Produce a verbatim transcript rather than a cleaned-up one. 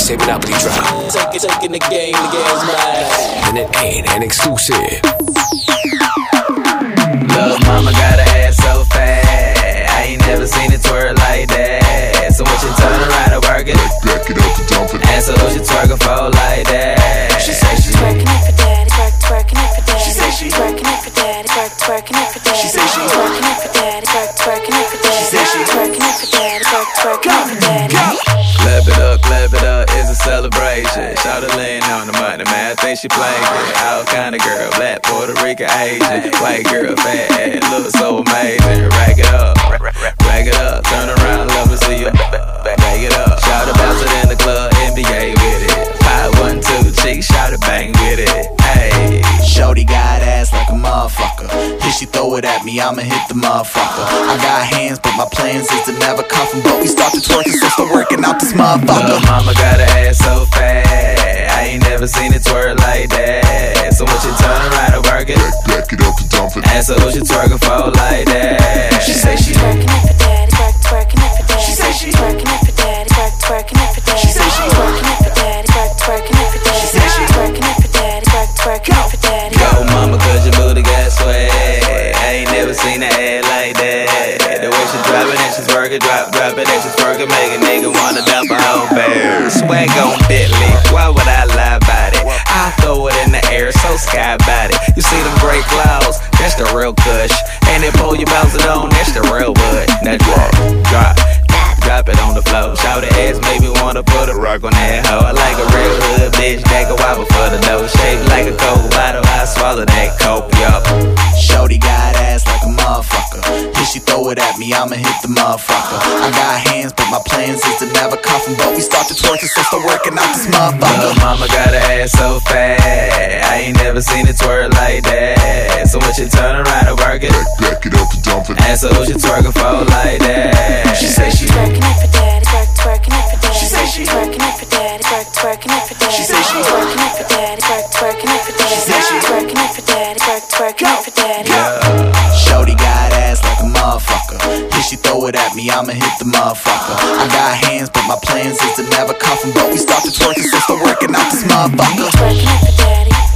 say Monopoly drop. Take it, taking the game, the game's mine. And it ain't an exclusive. Lil' mama got her ass so fat, I ain't never seen it twerk like that. So when she turn around and work it, back it up and dump it. and so she twerk a fold like that. She say she's twerking it for daddy, twerk, twerking it for daddy. She say she's twerking it for daddy, twerk, twerking it for daddy. She say she's twerking it for daddy, twerk, twerking it for daddy. She say she's twerking it for daddy, twerk, twerking it for daddy. Clap it up, clap it up, it's a celebration. Shout her laying on the money, man, I think she playing good. All kind of girl, black, Puerto Rican, Asian. White girl, fat ass, look so amazing. Rack it up, rack it up, turn around, love to see you. Back it up, shout it, bounce it in the club, N B A with it. Five, one, two, cheek, shout it, bang with it. Hey, shorty got ass like a motherfucker. If she throw it at me, I'ma hit the motherfucker. I got hands, but my plans is to never cuff 'em. But we start to twerking, so start working out this motherfucker. Lil' mama got her ass so fat, I ain't never seen it twerk like that. So when she turn around and work it, back, back it up and dump it. and so she twerk a fold like that. She say she's twerking it for daddy, twerk, twerking it for daddy. She say she's twerking it for daddy, twerk, twerking it for daddy. She say she's twerking it for daddy, twerk, twerking it for daddy. She say she's twerking it for daddy, twerk, twerking it for daddy. Yo, mama, cause your booty got swag. I ain't never seen her ass like that. The way she drop it and she's working, drop, drop it and she's working, make a nigga wanna dump a whole bear. Swag on Bentley, why would I lie about it? I throw it in the air, so sky about it. You see them gray clouds, that's the real kush. And they pull you bounce it on, that's the real wood. Now drop, drop, drop it on the floor. Shout the ass, make me wanna put a rock on that hoe. I like a real hood bitch that go wobble for the dough. Shaped like a coke bottle, I swallow that coke, yup. Shorty got ass like a motherfucker. If she throw it at me, I'ma hit the motherfucker. I got hands, but my plans is to never cuff 'em. But we start to twerking, so start working out this motherfucker. Lil' mama got her ass so fat, I ain't never seen it twerk like that. So when she turn around and work it, back, back it up and dump it. and so she twerk a fold like that. She say she's twerking it for daddy, twerk, twerking it for daddy. She say she's twerking it for daddy, twerk, twerking it for daddy. She say she's twerking it for daddy, twerk, twerking it for daddy. She say she's twerking it for daddy, twerk, twerking it for daddy. Yeah. Shorty got ass like a motherfucker. If she throw it at me, I'ma hit the motherfucker. I got hands, but my plans is to never cuff 'em. But we start to twerking, so start working out this motherfucker. Twerking it for daddy.